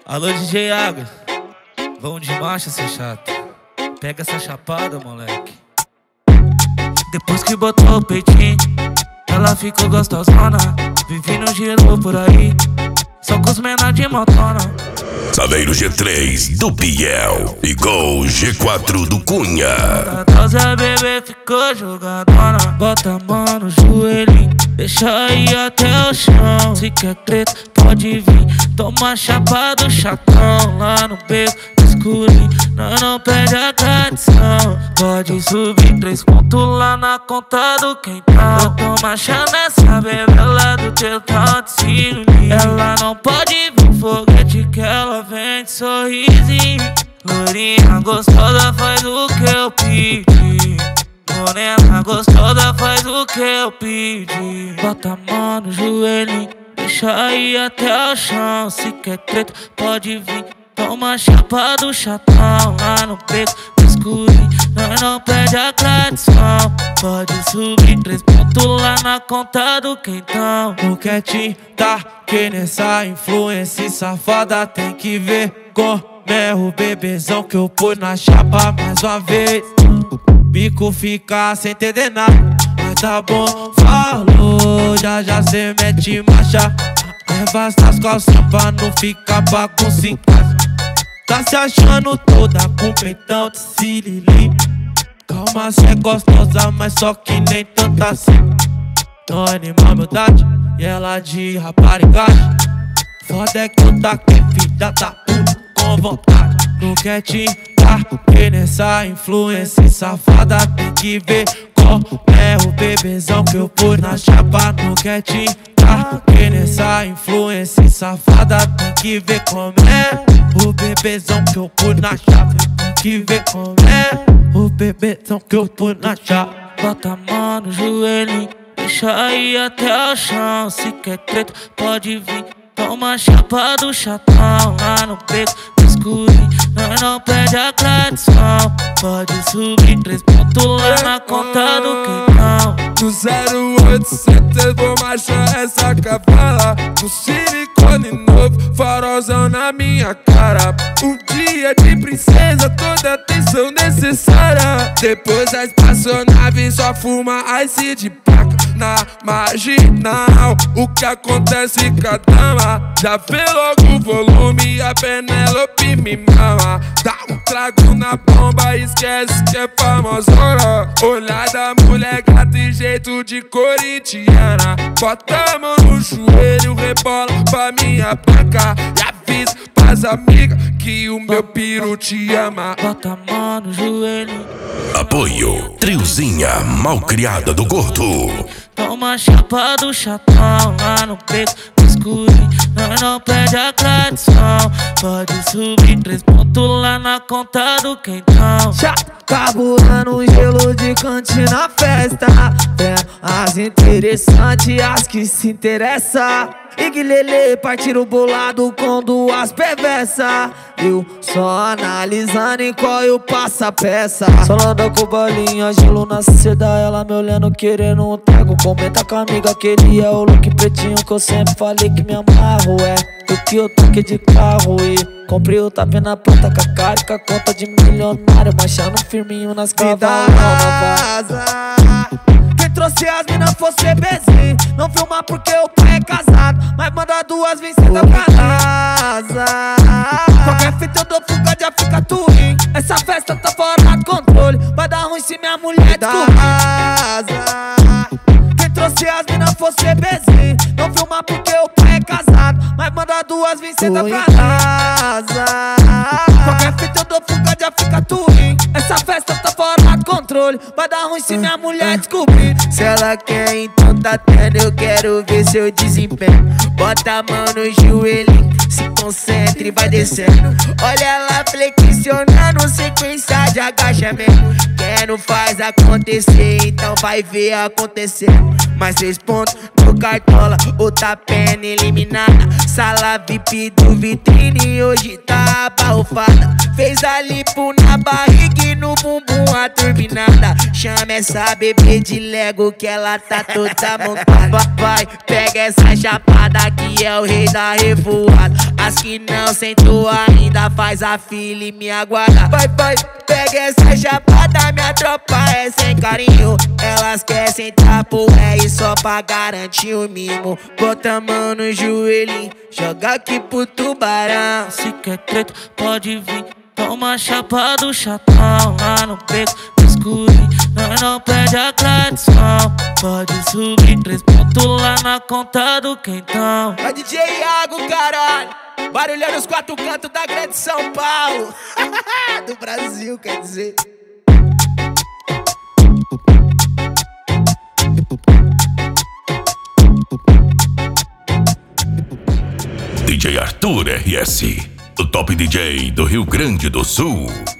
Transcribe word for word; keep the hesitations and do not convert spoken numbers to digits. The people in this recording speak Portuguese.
Alô, D J Águas, vamos de marcha, seu chato. Pega essa chapada, moleque. Depois que botou o peitinho, ela ficou gostosona. Vivi no giro por aí, só com os menores de motona. Saveiro G três do Biel e Gol G quatro do Cunha. A bebê ficou jogadona. Bota a mão no joelho, deixa ir até o chão. Se quer treta, pode vir. Toma chapa do chatão lá no beco escurinho. Nós não perde a tradição. Pode subir três pontos lá na conta do quentão. Toma chá nessa bebela do teu tal de ciúme. Ela não pode vir foguete que ela vem de sorrisinho. Lourinha gostosa faz o que eu pedi. Morena gostosa faz o que eu pedi. Bota a mão no joelho, deixa ir até o chão. Se quer treta, pode vir. Toma chapa do chatão lá no beco escurinho. Nós não perde a tradição. Pode subir três pontos lá na conta do quentão. O quietinho tá que nessa influência safada. Tem que ver como é o bebezão que eu pus na chapa mais uma vez. O bico fica sem entender nada, mas tá bom, falou. Já já cê mete marcha. Leva as calças pra não ficar bagunça em casa. Tá se achando toda com peitão de sirili. Calma, cê é gostosa, mas só que nem tanta assim. Não anima a humildade e ela de raparigagem. Foda é que eu taquei filha da puta com vontade. No quietinho tá que nessa influência safada. Tem que ver qual é o bebezão que eu pus na chapa. No quietinho tá que nessa influência safada. Tem que ver como é o bebezão que eu pus na chapa. Tem que ver como é o bebezão que eu pus na chapa. Bota a mão no joelho, deixa ir até o chão. Se quer treta, pode vir. Toma chapa do chatão lá no beco escurinho. Nós não perde a tradição. Pode subir três pontos lá na conta do quentão. No zero oitocentos vou marchar essa cavala. No silicone novo, farolzão na minha cara. Um dia de princesa, toda atenção necessária. Depois a espaçonave só fuma ice de placa. Na marginal, o que acontece com a dama? Já vê logo o volume e a Penélope me mama. Dá um trago na bomba, esquece que é famosona. Olhar da mulher gata e jeito de corintiana. Bota a mão no joelho, rebola pra minha placa. E avisa pras amigas que o meu piru te ama. Bota a mão no joelho. Apoio Triozinha Malcriada do Gordo. Toma chapa do chatão lá no beco escurinho. Nós não perde a tradição. Pode subir três pontos lá na conta do quentão. Carburando gelo de cantina na festa. É as interessantes, as que se interessam. E Guilherme partir o bolado com duas perversas. Eu só analisando em qual eu passo a peça. Solando com bolinha, gelo na seda. Ela me olhando querendo um trago. Comenta com a amiga que ele é o look pretinho que eu sempre falei que me amarro. É o que eu toquei de carro e comprei o tapê na planta com a cara e com a conta de milionário. Baixando firminho nas cavalonas. Quem trouxe as minas fosse bebezinho. Não filma porque o pai é casado, mas manda duas vir senta pra casa. Qualquer fita eu dou fuga, já fica turim. Essa festa tá fora do controle. Vai dar ruim se minha mulher descobrir. Quem trouxe as minas fosse bebezinho. Não filma porque o pai é casado, mas manda duas vir senta pra casa. Qualquer fita eu dou fuga, já fica turim. Essa festa tá fora do controle. Vai dar ruim se minha mulher descobrir. Se ela quer, então tá tendo. Eu quero ver seu desempenho. Bota a mão no joelho, se concentra e vai descendo. Olha ela flexionando, sequência de agachamento. Quem não faz acontecer, então vai ver acontecer. Mais três pontos no cartola, outra pena eliminada. Sala V I P do vitrine, hoje tá abarrofada. Fez a lipo na barriga e no bumbum a turbinada. Chama essa bebê de Lego que ela tá toda montada. Vai, pega essa chapada que é o rei da revoada. As que não sentou ainda faz a fila e me aguarda. Vai, vai, pega essa chapada, minha tropa é sem carinho. Elas querem sentar pro R só pra garantir o mimo. Bota a mão no joelhinho, joga aqui pro tubarão. Se quer treta, pode vir. Toma chapa do chatão lá no beco, escurinho. Nós não perde a tradição. Pode subir três pontos lá na conta do quentão. É D J Iago, caralho. Barulhando os quatro cantos da grande São Paulo. Do Brasil, quer dizer. D J Arthur R S, o top D J do Rio Grande do Sul.